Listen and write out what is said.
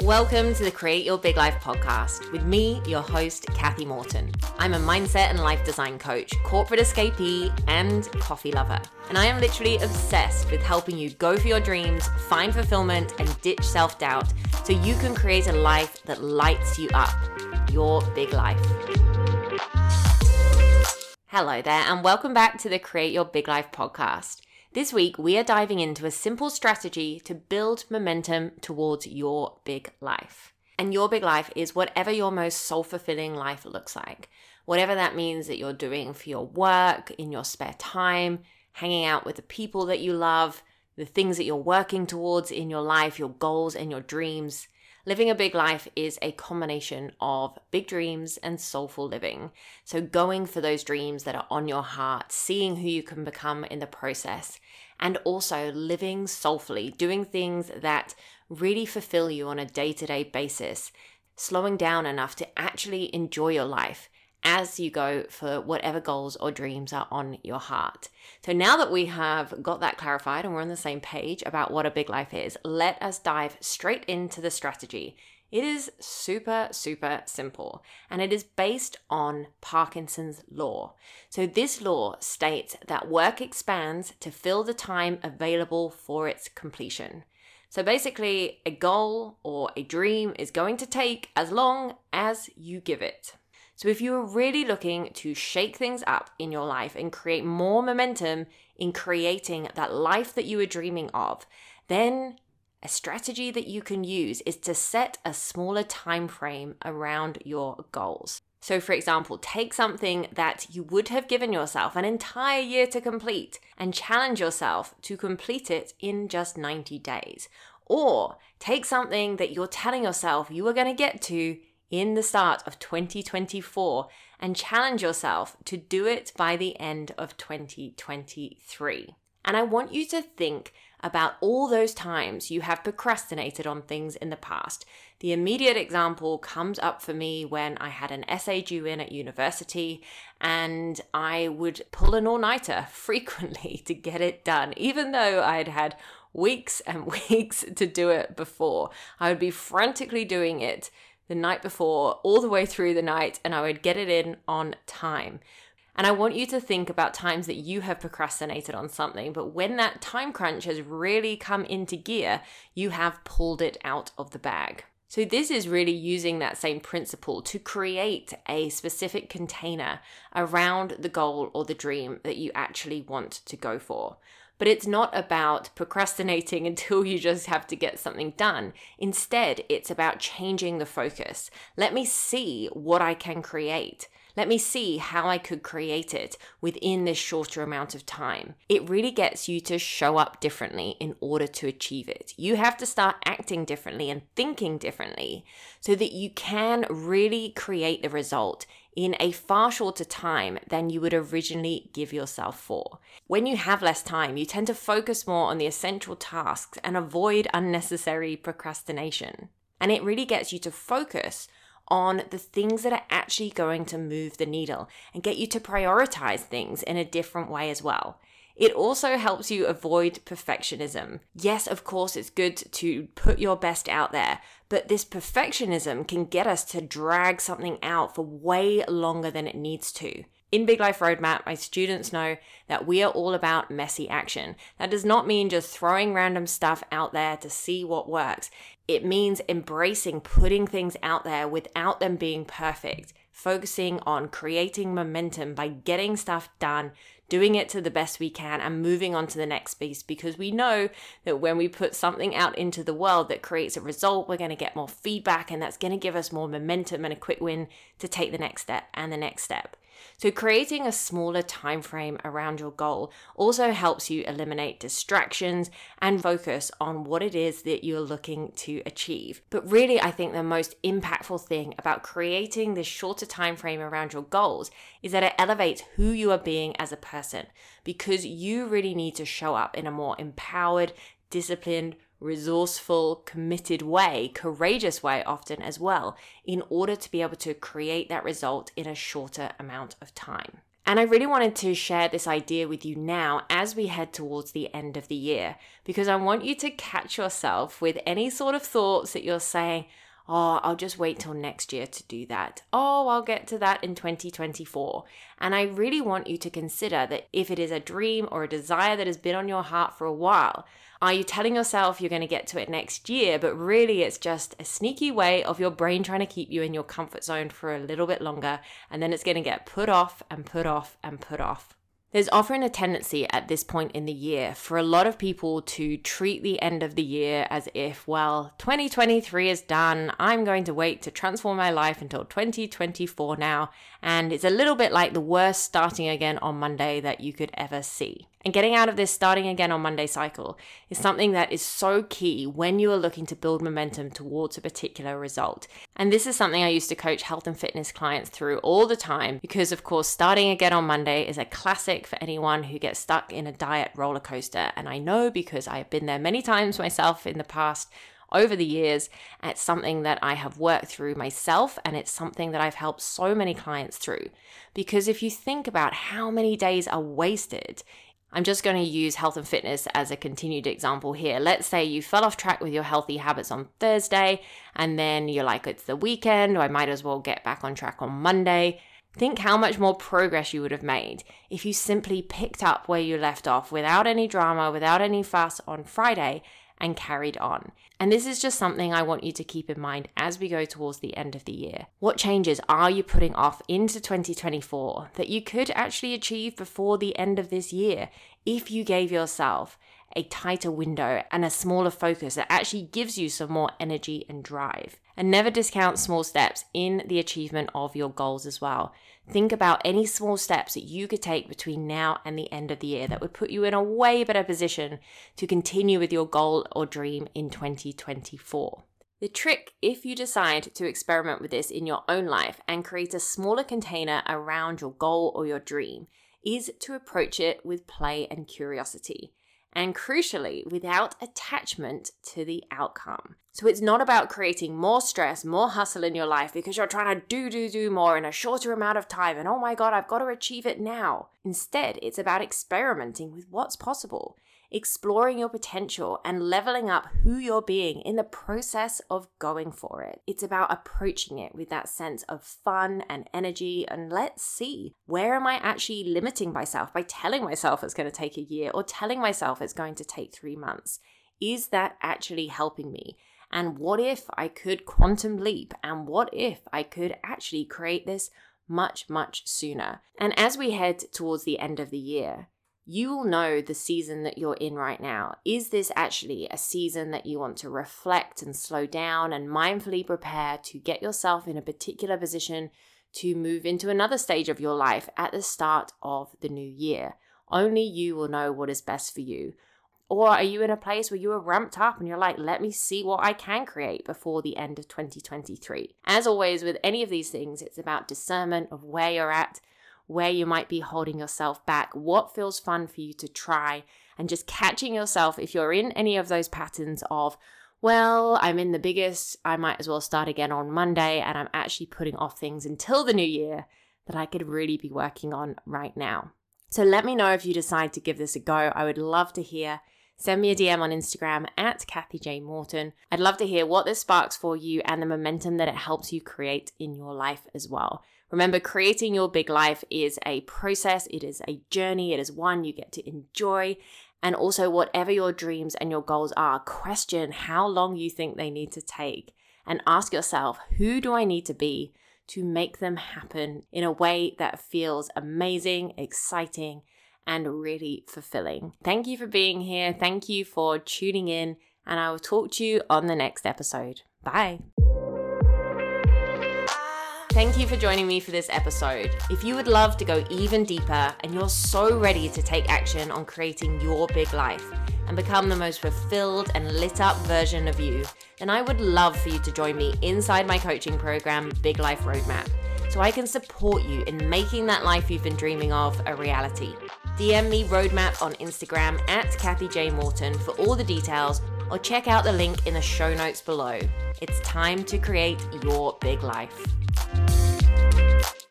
Welcome to the Create Your Big Life podcast with me, your host, Kathy Morton. I'm a mindset and life design coach, corporate escapee, and coffee lover. And I am literally obsessed with helping you go for your dreams, find fulfillment, and ditch self-doubt so you can create a life that lights you up. Your big life. Hello there, and welcome back to the Create Your Big Life podcast. This week, we are diving into a simple strategy to build momentum towards your big life. And your big life is whatever your most soul-fulfilling life looks like. Whatever that means that you're doing for your work, in your spare time, hanging out with the people that you love, the things that you're working towards in your life, your goals and your dreams. Living a big life is a combination of big dreams and soulful living. So going for those dreams that are on your heart, seeing who you can become in the process, and also living soulfully, doing things that really fulfill you on a day-to-day basis, slowing down enough to actually enjoy your life as you go for whatever goals or dreams are on your heart. So now that we have got that clarified and we're on the same page about what a big life is, let us dive straight into the strategy. It is super, super simple, and it is based on Parkinson's law. So this law states that work expands to fill the time available for its completion. So basically, a goal or a dream is going to take as long as you give it. So if you are really looking to shake things up in your life and create more momentum in creating that life that you are dreaming of, then a strategy that you can use is to set a smaller time frame around your goals. So for example, take something that you would have given yourself an entire year to complete and challenge yourself to complete it in just 90 days. Or take something that you're telling yourself you are going to get to in the start of 2024 and challenge yourself to do it by the end of 2023. And I want you to think about all those times you have procrastinated on things in the past. The immediate example comes up for me when I had an essay due in at university, and I would pull an all-nighter frequently to get it done, even though I'd had weeks and weeks to do it before. I would be frantically doing it the night before, all the way through the night, and I would get it in on time. And I want you to think about times that you have procrastinated on something, but when that time crunch has really come into gear, you have pulled it out of the bag. So this is really using that same principle to create a specific container around the goal or the dream that you actually want to go for. But it's not about procrastinating until you just have to get something done. Instead, it's about changing the focus. Let me see what I can create. Let me see how I could create it within this shorter amount of time. It really gets you to show up differently in order to achieve it. You have to start acting differently and thinking differently so that you can really create the result in a far shorter time than you would originally give yourself for. When you have less time, you tend to focus more on the essential tasks and avoid unnecessary procrastination. And it really gets you to focus on the things that are actually going to move the needle and get you to prioritize things in a different way as well. It also helps you avoid perfectionism. Yes, of course, it's good to put your best out there, but this perfectionism can get us to drag something out for way longer than it needs to. In Big Life Roadmap, my students know that we are all about messy action. That does not mean just throwing random stuff out there to see what works. It means embracing putting things out there without them being perfect, focusing on creating momentum by getting stuff done, doing it to the best we can, and moving on to the next piece, because we know that when we put something out into the world that creates a result, we're going to get more feedback, and that's going to give us more momentum and a quick win to take the next step and the next step. So creating a smaller time frame around your goal also helps you eliminate distractions and focus on what it is that you're looking to achieve. But really, I think the most impactful thing about creating this shorter time frame around your goals is that it elevates who you are being as a person, because you really need to show up in a more empowered, disciplined, resourceful, committed way, courageous way often as well, in order to be able to create that result in a shorter amount of time. And I really wanted to share this idea with you now as we head towards the end of the year, because I want you to catch yourself with any sort of thoughts that you're saying, oh, I'll just wait till next year to do that. Oh, I'll get to that in 2024. And I really want you to consider that if it is a dream or a desire that has been on your heart for a while, are you telling yourself you're going to get to it next year, but really it's just a sneaky way of your brain trying to keep you in your comfort zone for a little bit longer, and then it's going to get put off and put off and put off. There's often a tendency at this point in the year for a lot of people to treat the end of the year as if, well, 2023 is done. I'm going to wait to transform my life until 2024 now. And it's a little bit like the worst starting again on Monday that you could ever see. And getting out of this starting again on Monday cycle is something that is so key when you are looking to build momentum towards a particular result. And this is something I used to coach health and fitness clients through all the time because, of course, starting again on Monday is a classic for anyone who gets stuck in a diet roller coaster. And I know because I have been there many times myself in the past. Over the years, it's something that I have worked through myself, and it's something that I've helped so many clients through. Because if you think about how many days are wasted, I'm just going to use health and fitness as a continued example here. Let's say you fell off track with your healthy habits on Thursday, and then you're like, it's the weekend, or I might as well get back on track on Monday. Think how much more progress you would have made if you simply picked up where you left off without any drama, without any fuss on Friday, and carried on. And this is just something I want you to keep in mind as we go towards the end of the year. What changes are you putting off into 2024 that you could actually achieve before the end of this year if you gave yourself a tighter window and a smaller focus that actually gives you some more energy and drive? And never discount small steps in the achievement of your goals as well. Think about any small steps that you could take between now and the end of the year that would put you in a way better position to continue with your goal or dream in 2024. The trick, if you decide to experiment with this in your own life and create a smaller container around your goal or your dream, is to approach it with play and curiosity. And crucially, without attachment to the outcome. So it's not about creating more stress, more hustle in your life because you're trying to do more in a shorter amount of time and oh my God, I've got to achieve it now. Instead, it's about experimenting with what's possible, exploring your potential and leveling up who you're being in the process of going for it. It's about approaching it with that sense of fun and energy and let's see, where am I actually limiting myself by telling myself it's going to take a year or telling myself it's going to take 3 months? Is that actually helping me? And what if I could quantum leap? And what if I could actually create this much, much sooner? And as we head towards the end of the year, you will know the season that you're in right now. Is this actually a season that you want to reflect and slow down and mindfully prepare to get yourself in a particular position to move into another stage of your life at the start of the new year? Only you will know what is best for you. Or are you in a place where you are ramped up and you're like, let me see what I can create before the end of 2023? As always, with any of these things, it's about discernment of where you're at, where you might be holding yourself back, what feels fun for you to try, and just catching yourself if you're in any of those patterns of, well, I'm in the biggest, I might as well start again on Monday, and I'm actually putting off things until the new year that I could really be working on right now. So let me know if you decide to give this a go. I would love to hear. Send me a DM on Instagram at Kathy J. Morton. I'd love to hear what this sparks for you and the momentum that it helps you create in your life as well. Remember, creating your big life is a process. It is a journey. It is one you get to enjoy. And also, whatever your dreams and your goals are, question how long you think they need to take and ask yourself, who do I need to be to make them happen in a way that feels amazing, exciting, and really fulfilling. Thank you for being here. Thank you for tuning in, and I will talk to you on the next episode. Bye. Thank you for joining me for this episode. If you would love to go even deeper and you're so ready to take action on creating your big life and become the most fulfilled and lit up version of you, then I would love for you to join me inside my coaching program, Big Life Roadmap, so I can support you in making that life you've been dreaming of a reality. DM me Roadmap on Instagram at Kathy J. Morton for all the details, or check out the link in the show notes below. It's time to create your big life.